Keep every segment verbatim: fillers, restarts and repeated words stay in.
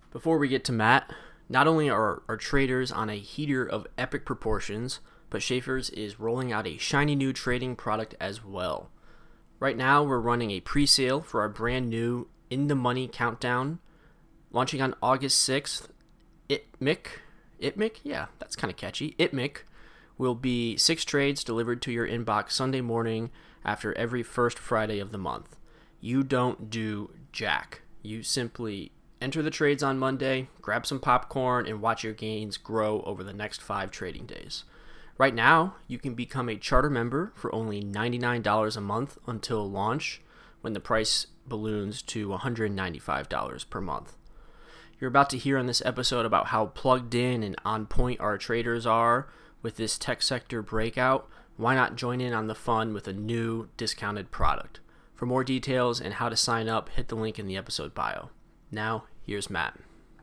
Before we get to Matt, not only are our traders on a heater of epic proportions, but Schaefer's is rolling out a shiny new trading product as well. Right now, we're running a pre-sale for our brand new In the Money Countdown, launching on August sixth. ITMIC, ITMIC, yeah, that's kind of catchy. ITMIC will be six trades delivered to your inbox Sunday morning after every first Friday of the month. You don't do jack. You simply enter the trades on Monday, grab some popcorn, and watch your gains grow over the next five trading days. Right now, you can become a charter member for only ninety-nine dollars a month until launch, when the price balloons to one hundred ninety-five dollars per month. You're about to hear on this episode about how plugged in and on point our traders are with this tech sector breakout. Why not join in on the fun with a new discounted product? For more details and how to sign up, hit the link in the episode bio. Now, here's Matt.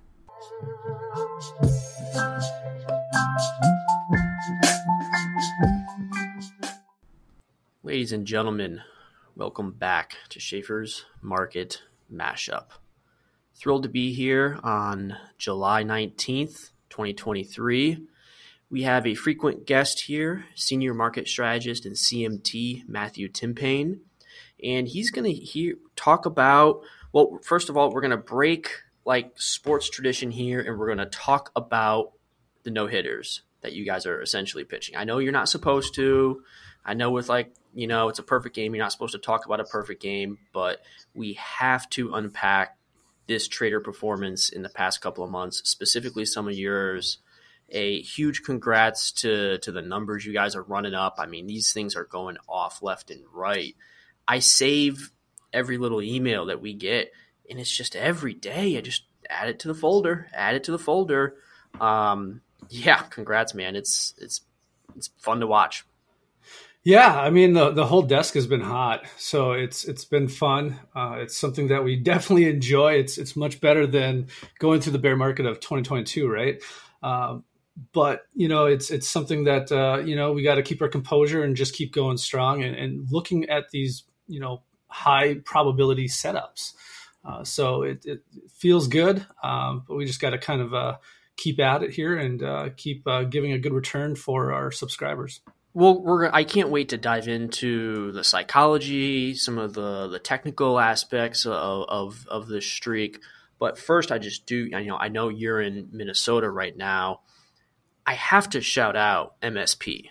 Ladies and gentlemen, welcome back to Schaefer's Market Mashup. Thrilled to be here on July nineteenth, twenty twenty-three. We have a frequent guest here, Senior Market Strategist in C M T, Matthew Timpane, and he's going to hear talk about, well, first of all, we're going to break like sports tradition here, and we're going to talk about the no-hitters that you guys are essentially pitching. I know you're not supposed to. I know with like, you know, it's a perfect game. You're not supposed to talk about a perfect game, but we have to unpack this trader performance in the past couple of months, specifically some of yours. A huge congrats to, to the numbers you guys are running up. I mean, these things are going off left and right. I save every little email that we get, and it's just every day I just add it to the folder, add it to the folder. Um, yeah, congrats, man. It's it's it's fun to watch. Yeah, I mean the the whole desk has been hot, so it's it's been fun. Uh, it's something that we definitely enjoy. It's it's much better than going through the bear market of twenty twenty-two, right? Um, but you know, it's it's something that uh, you know we got to keep our composure and just keep going strong and, and looking at these you know high probability setups. Uh, so it, it feels good, um, but we just got to kind of uh, keep at it here and uh, keep uh, giving a good return for our subscribers. Well, we're I can't wait to dive into the psychology, some of the, the technical aspects of, of of this streak. But first, I just do, you know, I know you're in Minnesota right now. I have to shout out M S P.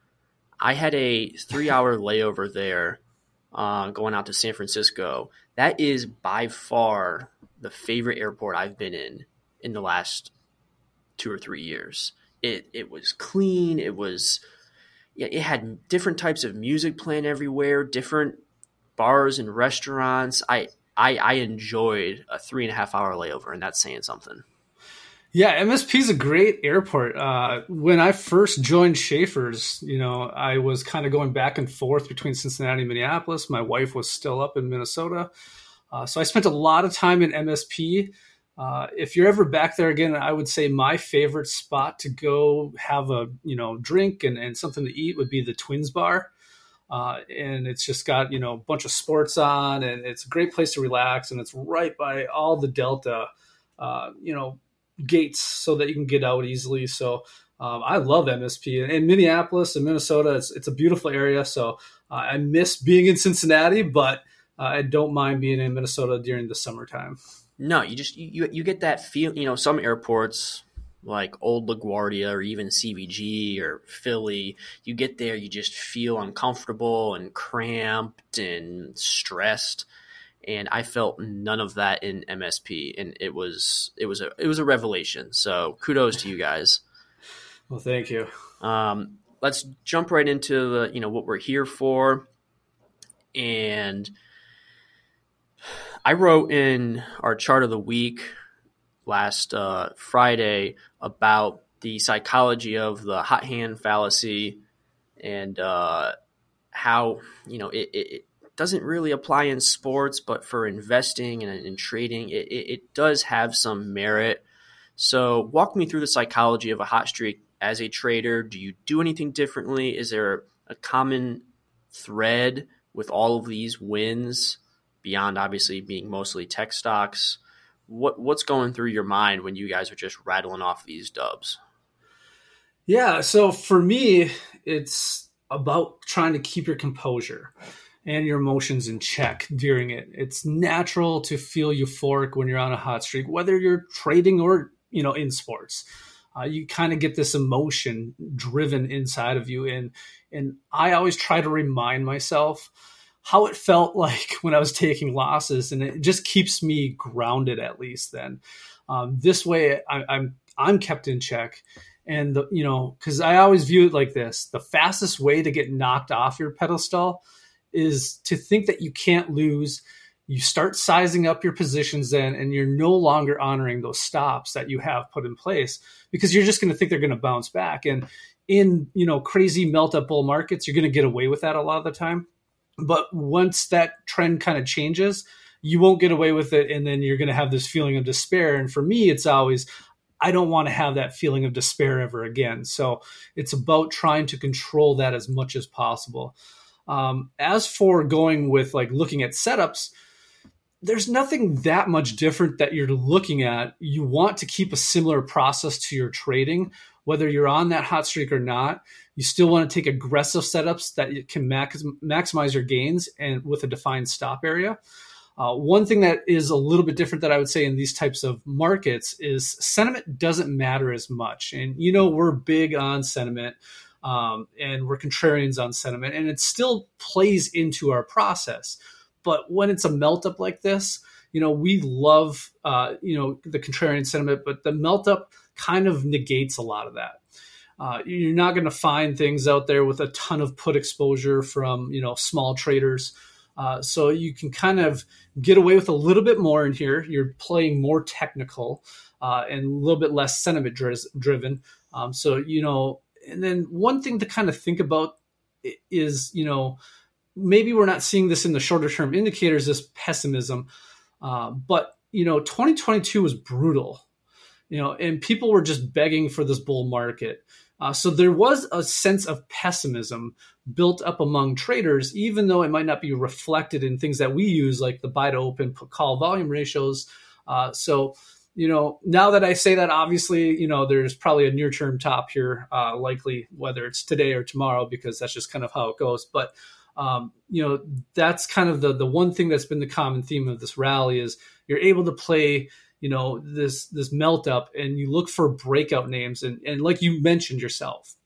I had a three-hour layover there uh, going out to San Francisco. That is by far the favorite airport I've been in in the last two or three years. It it was clean. It was... Yeah, it had different types of music playing everywhere, different bars and restaurants. I, I I enjoyed a three and a half hour layover, and that's saying something. Yeah, M S P is a great airport. Uh, when I first joined Schaefer's, you know, I was kind of going back and forth between Cincinnati and Minneapolis. My wife was still up in Minnesota. Uh, so I spent a lot of time in M S P. Uh, if you're ever back there again, I would say my favorite spot to go have a you know drink and, and something to eat would be the Twins Bar. Uh, and it's just got you know a bunch of sports on, and it's a great place to relax. And it's right by all the Delta, uh, you know, gates, so that you can get out easily. So um, I love M S P and, and Minneapolis and Minnesota. It's it's a beautiful area. So uh, I miss being in Cincinnati, but uh, I don't mind being in Minnesota during the summertime. No, you just you you get that feel. You know, some airports like Old LaGuardia or even C V G or Philly, you get there, you just feel uncomfortable and cramped and stressed. And I felt none of that in M S P, and it was it was a it was a revelation. So kudos to you guys. Well, thank you. Um, let's jump right into the you know what we're here for, and I wrote in our chart of the week last uh, Friday about the psychology of the hot hand fallacy and uh, how, you know, it, it, it doesn't really apply in sports, but for investing and in trading, it, it, it does have some merit. So walk me through the psychology of a hot streak as a trader. Do you do anything differently? Is there a common thread with all of these wins beyond obviously being mostly tech stocks? what what's going through your mind when you guys are just rattling off these dubs? Yeah, so for me, it's about trying to keep your composure and your emotions in check during it. It's natural to feel euphoric when you're on a hot streak, whether you're trading or, you know, in sports. Uh, you kind of get this emotion driven inside of you. And, and I always try to remind myself how it felt like when I was taking losses, and it just keeps me grounded at least then. Um, this way I, I'm, I'm kept in check. And, the, you know, because I always view it like this: the fastest way to get knocked off your pedestal is to think that you can't lose. You start sizing up your positions then, and you're no longer honoring those stops that you have put in place, because you're just going to think they're going to bounce back. And in, you know, crazy melt up bull markets, you're going to get away with that a lot of the time. But once that trend kind of changes, you won't get away with it. And then you're going to have this feeling of despair. And for me, it's always, I don't want to have that feeling of despair ever again. So it's about trying to control that as much as possible. Um, as for going with like looking at setups, there's nothing that much different that you're looking at. You want to keep a similar process to your trading, whether you're on that hot streak or not. You still want to take aggressive setups that can max, maximize your gains and with a defined stop area. Uh, one thing that is a little bit different that I would say in these types of markets is sentiment doesn't matter as much. And, you know, we're big on sentiment. Um, and we're contrarians on sentiment, and it still plays into our process. But when it's a melt up like this, you know, we love, uh, you know, the contrarian sentiment, but the melt up kind of negates a lot of that. Uh, you're not going to find things out there with a ton of put exposure from, you know, small traders. Uh, so you can kind of get away with a little bit more in here. You're playing more technical uh, and a little bit less sentiment dri- driven. Um, so, you know, and then one thing to kind of think about is, you know, maybe we're not seeing this in the shorter term indicators, this pessimism, uh, but, you know, twenty twenty-two was brutal, you know, and people were just begging for this bull market. Uh, so there was a sense of pessimism built up among traders, even though it might not be reflected in things that we use, like the buy to open put call volume ratios. Uh, so, you know, now that I say that, obviously, you know, there's probably a near-term top here, uh, likely, whether it's today or tomorrow, because that's just kind of how it goes. But, um, you know, that's kind of the the one thing that's been the common theme of this rally is you're able to play, you know, this this melt up, and you look for breakout names. And, and like you mentioned yourself,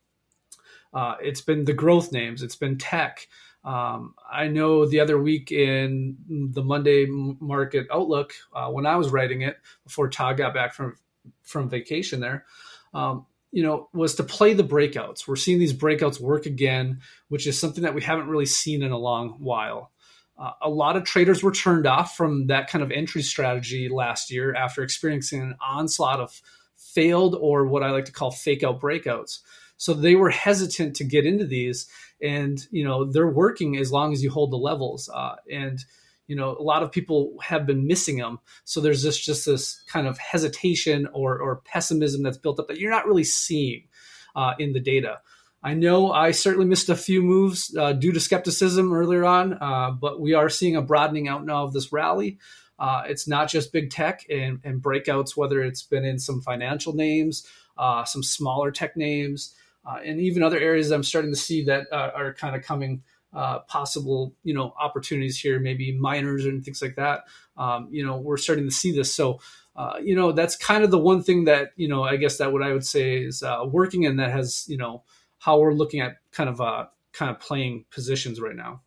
uh, it's been the growth names. It's been tech. Um, I know the other week in the Monday market outlook, uh, when I was writing it before Todd got back from, from vacation there, um, you know, was to play the breakouts. We're seeing these breakouts work again, which is something that we haven't really seen in a long while. Uh, a lot of traders were turned off from that kind of entry strategy last year after experiencing an onslaught of failed, or what I like to call fake out breakouts. So they were hesitant to get into these, and, you know, they're working as long as you hold the levels. Uh, and, you know, a lot of people have been missing them. So there's this, just this kind of hesitation or, or pessimism that's built up that you're not really seeing uh, in the data. I know I certainly missed a few moves uh, due to skepticism earlier on, uh, but we are seeing a broadening out now of this rally. Uh, it's not just big tech and, and breakouts, whether it's been in some financial names, uh, some smaller tech names, uh, and even other areas I'm starting to see that uh, are kind of coming uh, possible, you know, opportunities here, maybe miners and things like that. Um, you know, we're starting to see this. So, uh, you know, that's kind of the one thing that, you know, I guess that what I would say is uh, working, and that has, you know, how we're looking at kind of uh, kind of playing positions right now.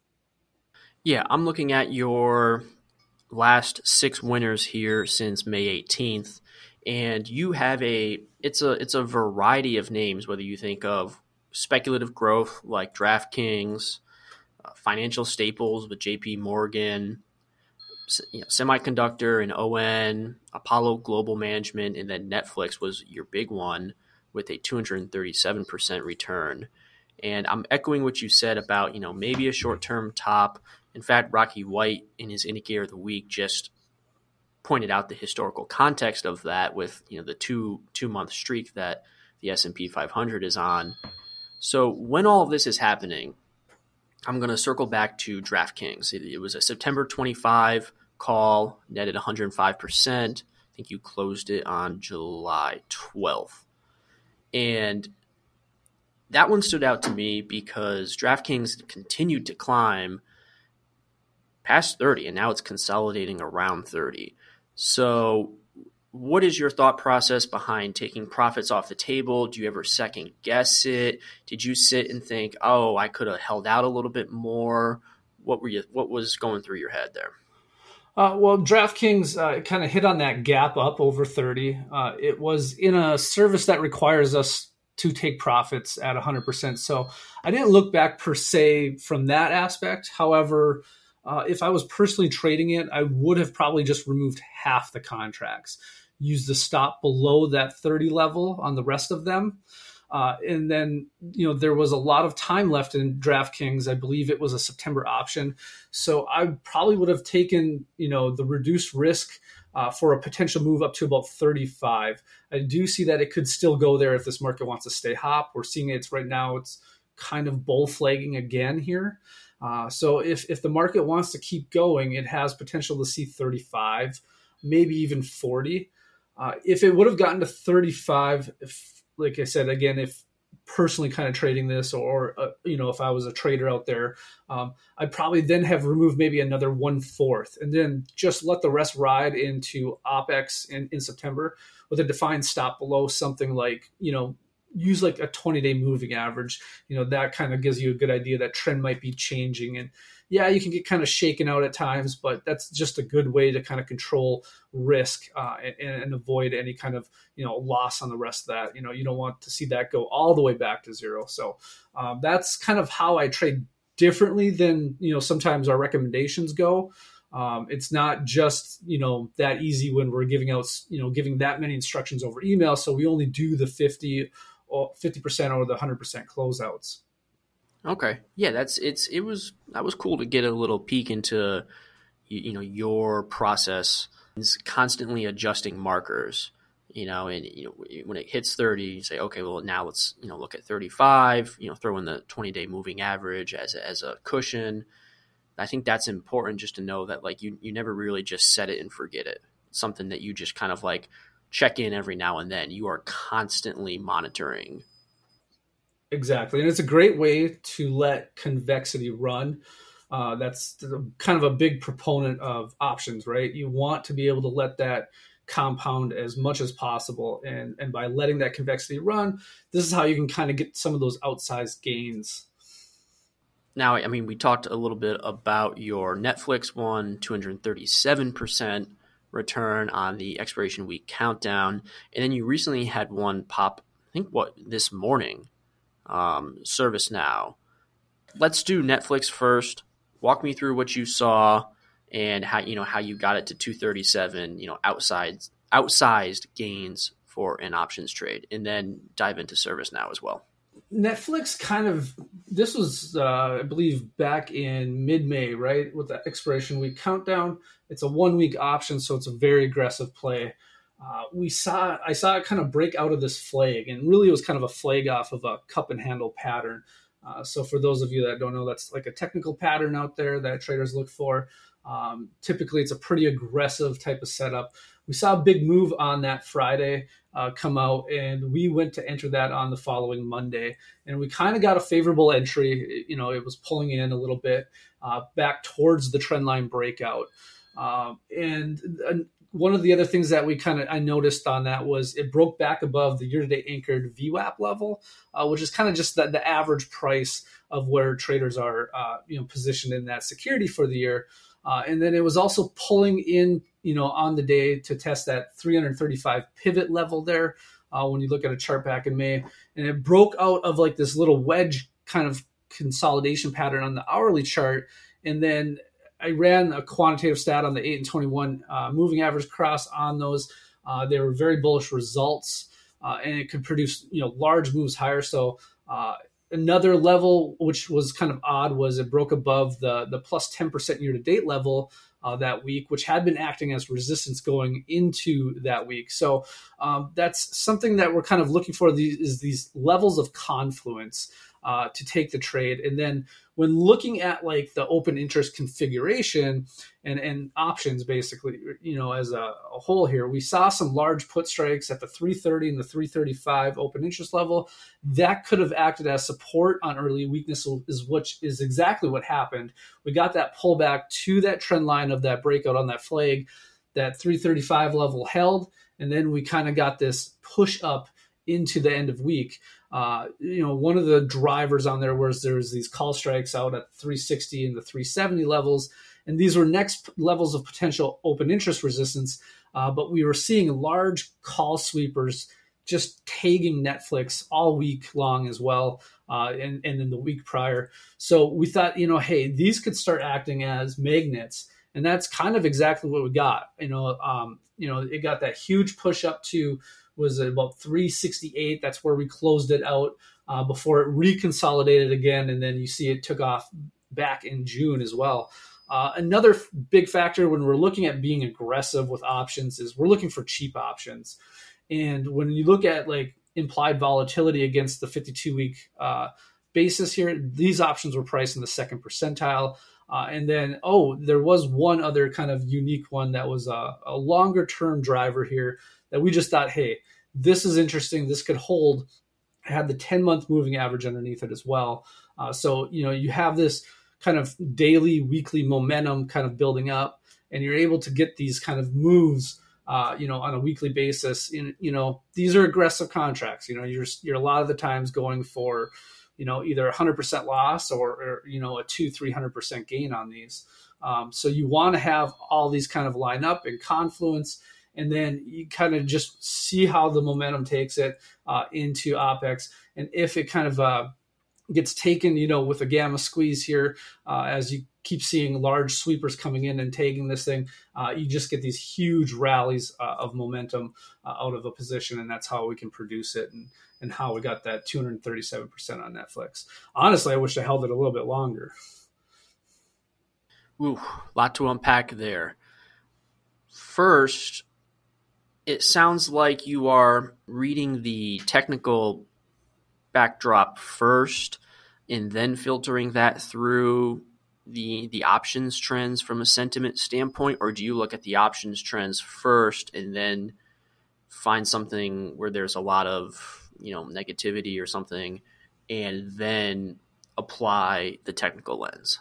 Yeah, I'm looking at your last six winners here since May eighteenth, and you have a it's a it's a variety of names, whether you think of speculative growth like DraftKings, uh, financial staples with J P Morgan, you know, semiconductor and O N, Apollo Global Management, and then Netflix was your big one with a two hundred thirty-seven percent return. And I'm echoing what you said about, you know, maybe a short-term top. In fact, Rocky White in his indicator of the week just pointed out the historical context of that with, you know, the two two month streak that the S and P five hundred is on. So when all of this is happening, I'm going to circle back to DraftKings. It, it was a September twenty-fifth call, netted one hundred five percent. I think you closed it on July twelfth. And that one stood out to me because DraftKings continued to climb past thirty, and now it's consolidating around thirty. So what is your thought process behind taking profits off the table? Do you ever second guess it? Did you sit and think, oh, I could have held out a little bit more? What were you, what was going through your head there? Uh, well, DraftKings uh, kind of hit on that gap up over thirty. Uh, it was in a service that requires us to take profits at one hundred percent. So I didn't look back per se from that aspect. However, uh, if I was personally trading it, I would have probably just removed half the contracts, used the stop below that thirty level on the rest of them. Uh, and then, you know, there was a lot of time left in DraftKings. I believe it was a September option. So I probably would have taken, you know, the reduced risk uh, for a potential move up to about thirty-five. I do see that it could still go there if this market wants to stay hop. We're seeing it's right now, it's kind of bull flagging again here. Uh, so if, if the market wants to keep going, it has potential to see thirty-five, maybe even forty. Uh, if it would have gotten to thirty-five, if, like I said, again, if personally kind of trading this or, uh, you know, if I was a trader out there, um, I'd probably then have removed maybe another one fourth and then just let the rest ride into OPEX in, in September with a defined stop below something like, you know, use like a twenty day moving average. You know, that kind of gives you a good idea that trend might be changing. And yeah, you can get kind of shaken out at times, but that's just a good way to kind of control risk uh, and, and avoid any kind of, you know, loss on the rest of that. You know, you don't want to see that go all the way back to zero. So um, that's kind of how I trade differently than, you know, sometimes our recommendations go. Um, it's not just, you know, that easy when we're giving out, you know, giving that many instructions over email. So we only do the fifty or fifty percent or the one hundred percent closeouts. Okay. Yeah, that's it's it was that was cool to get a little peek into you, you know your process. It's constantly adjusting markers, you know, and you know when it hits thirty, you say, okay, well now let's, you know, look at thirty-five, you know, throw in the twenty day moving average as a, as a cushion. I think that's important just to know that like you you never really just set it and forget it. It's something that you just kind of like check in every now and then. You are constantly monitoring. Exactly. And it's a great way to let convexity run. Uh, that's kind of a big proponent of options, right? You want to be able to let that compound as much as possible. And, and by letting that convexity run, this is how you can kind of get some of those outsized gains. Now, I mean, we talked a little bit about your Netflix one, two hundred thirty-seven percent return on the expiration week countdown. And then you recently had one pop, I think, what, this morning. Um, ServiceNow. Let's do Netflix first. Walk me through what you saw and how you know how you got it to two thirty-seven. You know, outside outsized gains for an options trade, and then dive into ServiceNow as well. Netflix kind of this was uh, I believe back in mid-May, right, with the expiration week countdown. It's a one-week option, so it's a very aggressive play. Uh, we saw, I saw it kind of break out of this flag, and really it was kind of a flag off of a cup and handle pattern. Uh, so for those of you that don't know, that's like a technical pattern out there that traders look for. Um, typically, it's a pretty aggressive type of setup. We saw a big move on that Friday uh, come out, and we went to enter that on the following Monday, and we kind of got a favorable entry. You know, it was pulling in a little bit uh, back towards the trend line breakout, um, and. Uh, One of the other things that we kind of I noticed on that was it broke back above the year-to-date anchored V WAP level, uh, which is kind of just the, the average price of where traders are, uh, you know, positioned in that security for the year. Uh, and then it was also pulling in, you know, on the day to test that three thirty-five pivot level there. Uh, when you look at a chart back in May, and it broke out of like this little wedge kind of consolidation pattern on the hourly chart, and then I ran a quantitative stat on the eight and twenty-one uh, moving average cross on those. Uh, they were very bullish results, uh, and it could produce, you know, large moves higher. So uh, another level, which was kind of odd, was it broke above the the plus ten percent year to date level uh, that week, which had been acting as resistance going into that week. So um, that's something that we're kind of looking for. These is these levels of confluence. uh, to take the trade. And then when looking at like the open interest configuration and, and options, basically, you know, as a, a whole here, we saw some large put strikes at the three thirty and the three thirty-five open interest level. That could have acted as support on early weakness, is which is exactly what happened. We got that pullback to that trend line of that breakout on that flag, that three thirty-five level held, and then we kind of got this push up into the end of week. Uh, you know, one of the drivers on there was there was these call strikes out at three sixty and the three seventy levels, and these were next levels of potential open interest resistance. Uh, but we were seeing large call sweepers just tagging Netflix all week long as well, uh, and, and in the week prior. So we thought, you know, hey, these could start acting as magnets. And that's kind of exactly what we got. You know, um, you know, it got that huge push up to, was it about three sixty-eight? That's where we closed it out uh, before it reconsolidated again. And then you see it took off back in June as well. Uh, another f- big factor when we're looking at being aggressive with options is we're looking for cheap options. And when you look at like implied volatility against the fifty-two week uh, basis here, these options were priced in the second percentile. Uh, and then, oh, there was one other kind of unique one that was a, a longer term driver here that we just thought, hey, this is interesting. This could hold. It had the ten month moving average underneath it as well. Uh, so, you know, you have this kind of daily, weekly momentum kind of building up, and you're able to get these kind of moves, uh, you know, on a weekly basis. In, you know, these are aggressive contracts. You know, you're, you're a lot of the times going for, you know, either one hundred percent loss or, or you know, a two, three hundred percent gain on these. Um, so you want to have all these kind of line up in confluence, and then you kind of just see how the momentum takes it uh, into OPEX. And if it kind of uh, gets taken, you know, with a gamma squeeze here, uh, as you keep seeing large sweepers coming in and taking this thing, uh, you just get these huge rallies uh, of momentum uh, out of a position, and that's how we can produce it, and, and how we got that two hundred thirty-seven percent on Netflix. Honestly, I wish I held it a little bit longer. Ooh, a lot to unpack there. First, it sounds like you are reading the technical backdrop first and then filtering that through the the options trends from a sentiment standpoint, or do you look at the options trends first and then find something where there's a lot of, you know, negativity or something, and then apply the technical lens?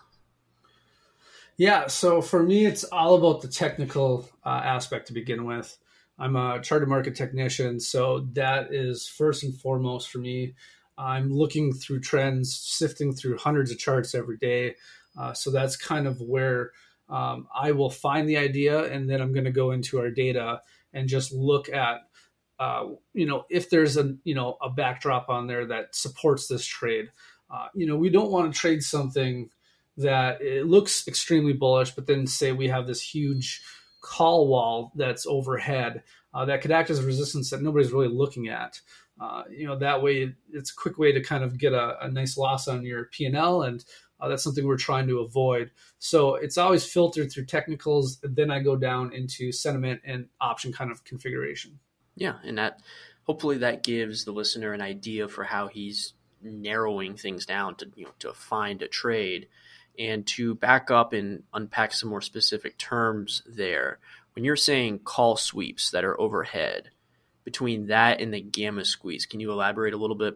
Yeah, so for me, it's all about the technical uh, aspect to begin with. I'm a chartered market technician, so that is first and foremost for me. I'm looking through trends, sifting through hundreds of charts every day. Uh, so that's kind of where um, I will find the idea, and then I'm going to go into our data and just look at, uh, you know, if there's a, you know, a backdrop on there that supports this trade. Uh, you know, we don't want to trade something that it looks extremely bullish, but then say we have this huge call wall that's overhead uh, that could act as a resistance that nobody's really looking at. Uh, you know, that way it's a quick way to kind of get a, a nice loss on your P and L, and uh, that's something we're trying to avoid. So it's always filtered through technicals. Then I go down into sentiment and option kind of configuration. Yeah, and that hopefully that gives the listener an idea for how he's narrowing things down to, you know, to find a trade. And to back up and unpack some more specific terms there, when you're saying call sweeps that are overhead, between that and the gamma squeeze, can you elaborate a little bit?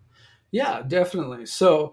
Yeah, definitely. So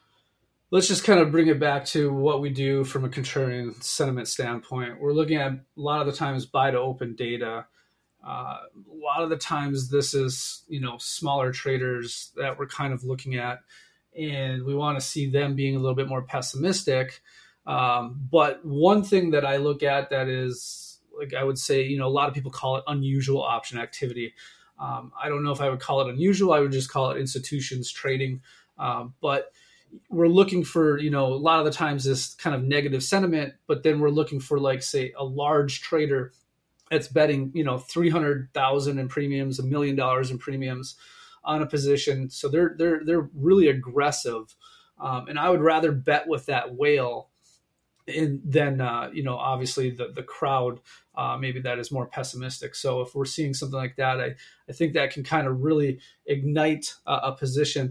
let's just kind of bring it back to what we do from a contrarian sentiment standpoint. We're looking at a lot of the times buy to open data. Uh, a lot of the times this is, you know, smaller traders that we're kind of looking at, and we want to see them being a little bit more pessimistic. Um, but one thing that I look at that is, like I would say, you know, a lot of people call it unusual option activity. Um, I don't know if I would call it unusual. I would just call it institutions trading. Um, but we're looking for, you know, a lot of the times this kind of negative sentiment, but then we're looking for, like, say, a large trader that's betting, you know, three hundred thousand in premiums, a million dollars in premiums on a position. So they're, they're, they're really aggressive. Um, and I would rather bet with that whale and then, uh, you know, obviously the, the crowd, uh, maybe that is more pessimistic. So if we're seeing something like that, I, I think that can kind of really ignite a, a position.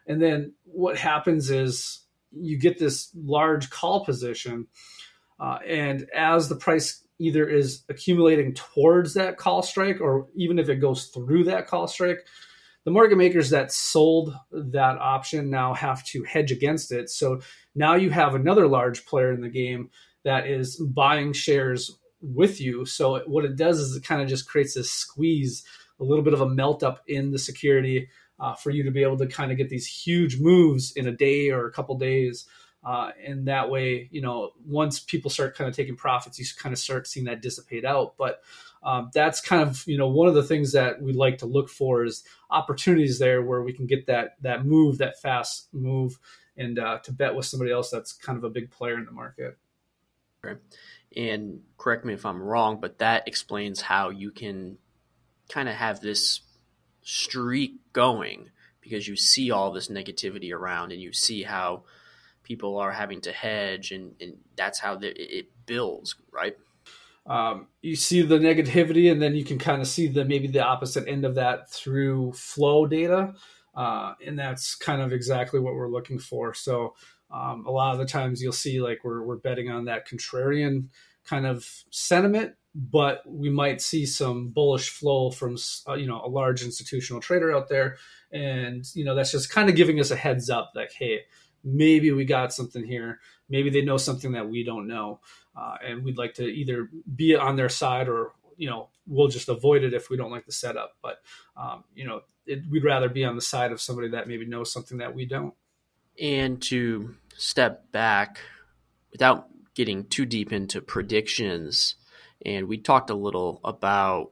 And then what happens is you get this large call position, uh, and as the price either is accumulating towards that call strike, or even if it goes through that call strike, the market makers that sold that option now have to hedge against it. So now you have another large player in the game that is buying shares with you. So what it does is it kind of just creates this squeeze, a little bit of a melt up in the security uh, for you to be able to kind of get these huge moves in a day or a couple days. Uh, and that way, you know, once people start kind of taking profits, you kind of start seeing that dissipate out. But um, that's kind of, you know, one of the things that we like to look for is opportunities there where we can get that that move, that fast move, and uh, to bet with somebody else that's kind of a big player in the market. Okay. And correct me if I'm wrong, but that explains how you can kind of have this streak going, because you see all this negativity around and you see how people are having to hedge, and, and that's how the, it builds, right? Um, you see the negativity, and then you can kind of see the maybe the opposite end of that through flow data. Uh, and that's kind of exactly what we're looking for. So um, a lot of the times you'll see like we're, we're betting on that contrarian kind of sentiment, but we might see some bullish flow from, uh, you know, a large institutional trader out there. And, you know, that's just kind of giving us a heads up like, hey, maybe we got something here. Maybe they know something that we don't know. Uh, and we'd like to either be on their side, or, you know, we'll just avoid it if we don't like the setup. But, um, you know, it, we'd rather be on the side of somebody that maybe knows something that we don't. And to step back without getting too deep into predictions, and we talked a little about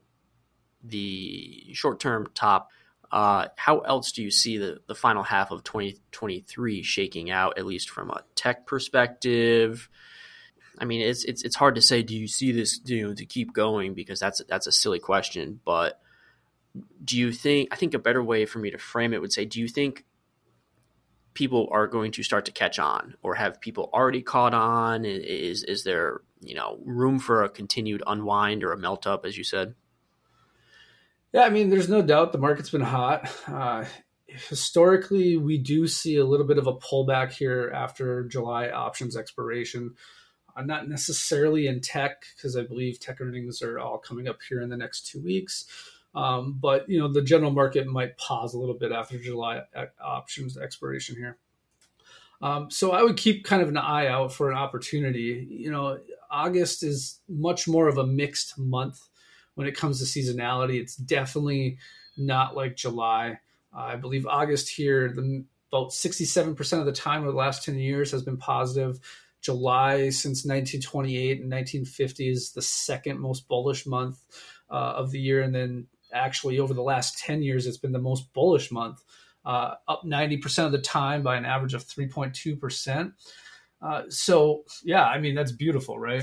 the short-term top. Uh, how else do you see the, the final half of twenty twenty-three shaking out, at least from a tech perspective? I mean, it's it's it's hard to say, do you see this, you know, to keep going, because that's that's a silly question. But do you think, I think a better way for me to frame it would say, do you think people are going to start to catch on, or have people already caught on? Is is there, you know, room for a continued unwind or a melt up, as you said? Yeah, I mean, there's no doubt the market's been hot. Uh, historically, we do see a little bit of a pullback here after July options expiration. Uh, not necessarily in tech, because I believe tech earnings are all coming up here in the next two weeks. Um, but, you know, the general market might pause a little bit after July options expiration here. Um, so I would keep kind of an eye out for an opportunity. You know, August is much more of a mixed month when it comes to seasonality. It's definitely not like July. Uh, I believe August here, the, about sixty-seven percent of the time over the last ten years has been positive. July since nineteen twenty-eight and nineteen fifty is the second most bullish month uh, of the year. And then actually over the last ten years, it's been the most bullish month, uh, up ninety percent of the time by an average of three point two percent. Uh, so yeah, I mean, that's beautiful, right?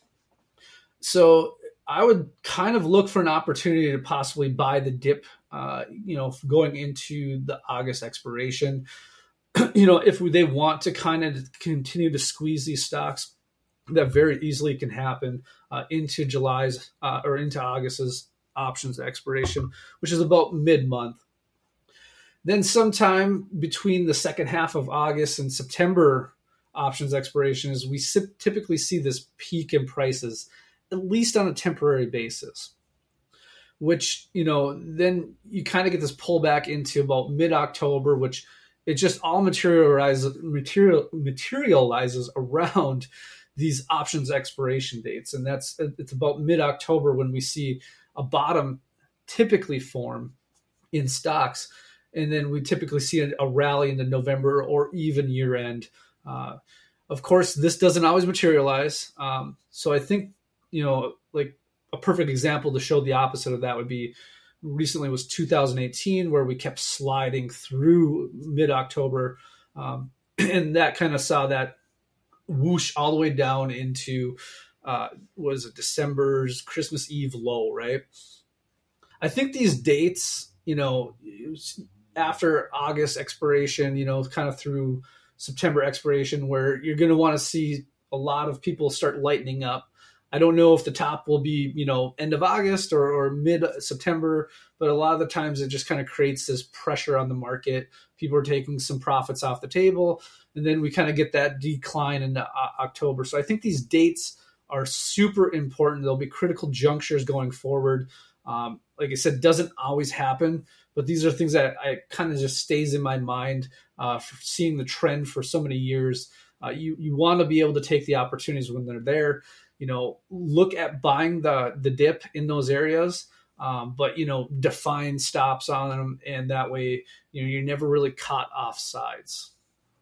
So I would kind of look for an opportunity to possibly buy the dip, uh, you know, going into the August expiration. You know, if they want to kind of continue to squeeze these stocks, that very easily can happen uh, into July's uh, or into August's options expiration, which is about mid-month. Then sometime between the second half of August and September options expiration is we typically see this peak in prices, at least on a temporary basis, which, you know, then you kind of get this pullback into about mid-October, which it just all materializes, material, materializes around these options expiration dates. And that's, it's about mid-October when we see a bottom typically form in stocks. And then we typically see a, a rally into November or even year end. Uh, of course, this doesn't always materialize. Um, so I think, you know, like a perfect example to show the opposite of that would be recently was two thousand eighteen, where we kept sliding through mid-October. Um, and that kind of saw that whoosh all the way down into, uh, was it December's Christmas Eve low, right? I think these dates, you know, after August expiration, you know, kind of through September expiration, where you're going to want to see a lot of people start lightening up. I don't know if the top will be, you know, end of August or, or mid September, but a lot of the times it just kind of creates this pressure on the market. People are taking some profits off the table, and then we kind of get that decline in October. So I think these dates are super important. There'll be critical junctures going forward. Um, like I said, doesn't always happen, but these are things that I kind of just stays in my mind uh, for seeing the trend for so many years. Uh, you you want to be able to take the opportunities when they're there. You know, look at buying the the dip in those areas, um, but you know, define stops on them, and that way, you know, you're never really caught off sides.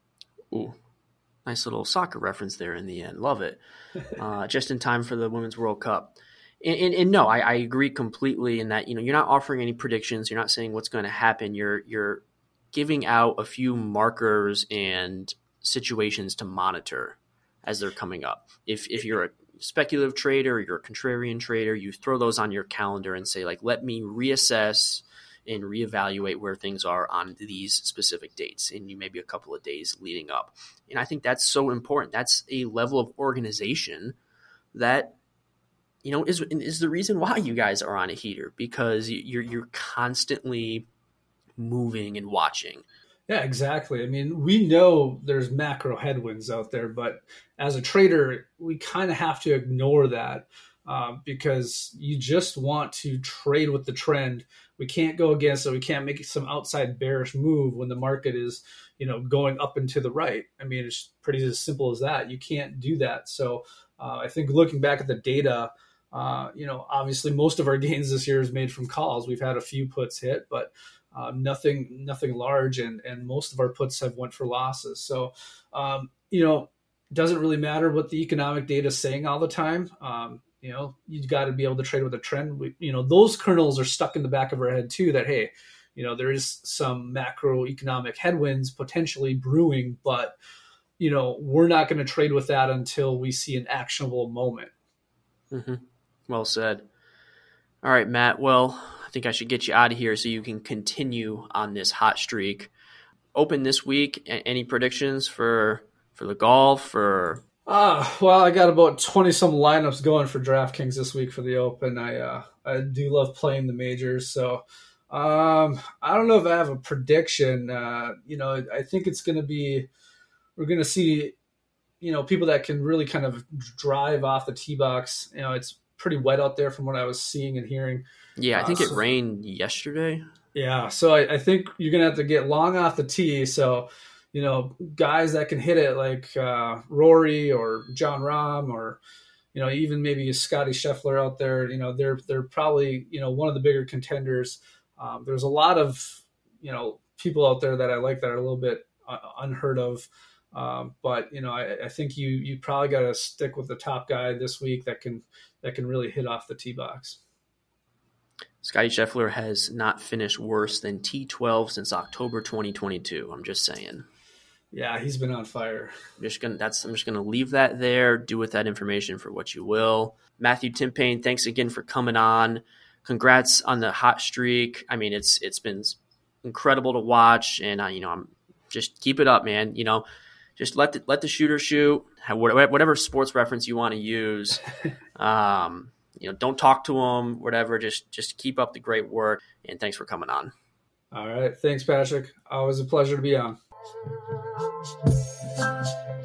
Ooh, nice little soccer reference there in the end. Love it. Uh, just in time for the Women's World Cup. And, and, and no, I, I agree completely in that, you know, you're not offering any predictions. You're not saying what's going to happen. You're you're giving out a few markers and situations to monitor as they're coming up. If if you're a speculative trader, you're a contrarian trader, you throw those on your calendar and say, like, let me reassess and reevaluate where things are on these specific dates, and you maybe a couple of days leading up. And I think that's so important. That's a level of organization that, you know, is is the reason why you guys are on a heater, because you're you're constantly moving and watching. Yeah, exactly. I mean, we know there's macro headwinds out there, but as a trader, we kind of have to ignore that uh, because you just want to trade with the trend. We can't go against it. We can't make some outside bearish move when the market is, you know, going up and to the right. I mean, it's pretty as simple as that. You can't do that. So uh, I think looking back at the data, uh, you know, obviously most of our gains this year is made from calls. We've had a few puts hit, but Uh, nothing, nothing large, and and most of our puts have went for losses. So, um, you know, it doesn't really matter what the economic data is saying all the time. Um, you know, you got to be able to trade with a trend. We, you know, those kernels are stuck in the back of our head too. That hey, you know, there is some macroeconomic headwinds potentially brewing, but you know, we're not going to trade with that until we see an actionable moment. Mm-hmm. Well said. All right, Matt. Well, I think I should get you out of here so you can continue on this hot streak. Open this week. Any predictions for for the golf? Or uh, well, I got about twenty some lineups going for DraftKings this week for the Open. I uh, I do love playing the majors, so um, I don't know if I have a prediction. Uh, you know, I think it's going to be we're going to see, you know, people that can really kind of drive off the tee box. You know, it's pretty wet out there from what I was seeing and hearing. Yeah, I think uh, it so, rained yesterday. Yeah, so I, I think you're going to have to get long off the tee. So, you know, guys that can hit it like uh, Rory or John Rahm or, you know, even maybe Scotty Scheffler out there, you know, they're they're probably, you know, one of the bigger contenders. Um, there's a lot of, you know, people out there that I like that are a little bit uh, unheard of. Um, but, you know, I, I think you you probably got to stick with the top guy this week that can that can really hit off the tee box. Scotty Scheffler has not finished worse than T twelve since October twenty twenty-two. I'm just saying. Yeah, he's been on fire. I'm just gonna that's I'm just gonna leave that there. Do with that information for what you will. Matthew Timpane, thanks again for coming on. Congrats on the hot streak. I mean, it's it's been incredible to watch, and uh, you know, I'm just keep it up, man. You know, just let the, let the shooter shoot. Whatever sports reference you want to use. Um, You know, don't talk to them, whatever. Just just keep up the great work, and thanks for coming on. All right. Thanks, Patrick. Always a pleasure to be on.